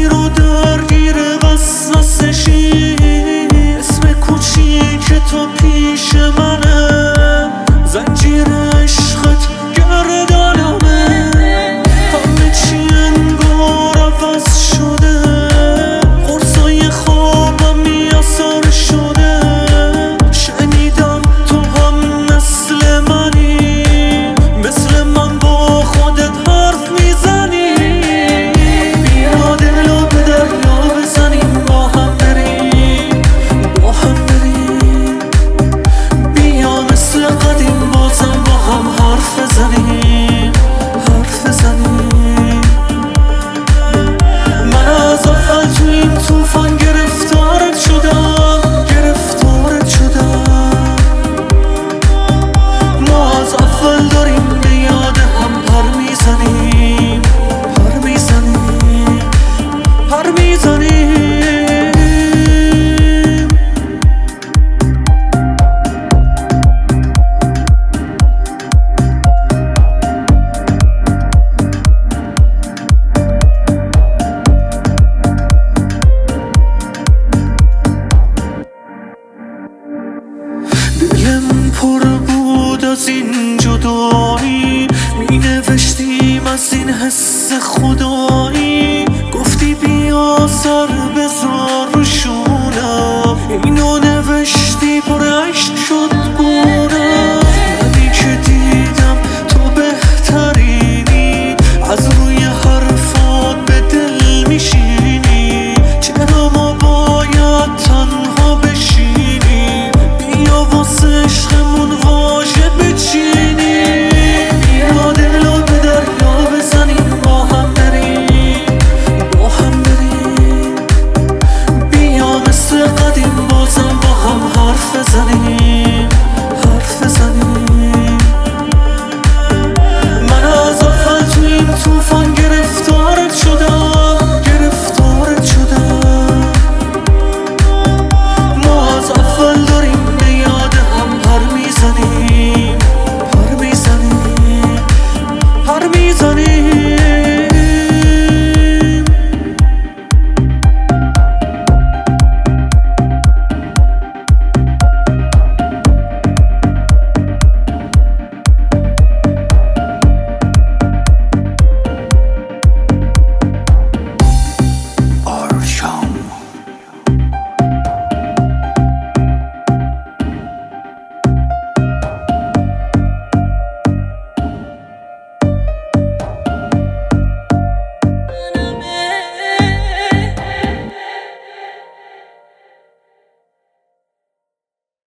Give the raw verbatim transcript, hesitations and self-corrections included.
اسیر و درگیر وسوسشی، اسم کوچیک تو پیش منه، زنجیر عشقت گردنمه، همه چی انگار عوض شده، قرصای خوابم میاسار شده، شنیدم تو هم مثل منی، مثل من با خودت حرف میزنی، بیا دلو به دریا بزنیم، با هم بریم با هم بریم، بیا مثل قدیم بازم با هم حرف بزنیم حرف بزنیم. من از اول تو این طوفان گرفتارت شدم گرفتارت شدم، ما از اول داریم به یاد هم پر میزنیم پر میزنیم پر میزنیم. دلم پر بود از این جدایی، می نوشتیم از این حس خدایی، گفتی بیا سر بذار رو شونم، اینو نوشتی پر عشق شد گونم، منی که دیدم تو بهترینی، از روی حرفات به دل میشی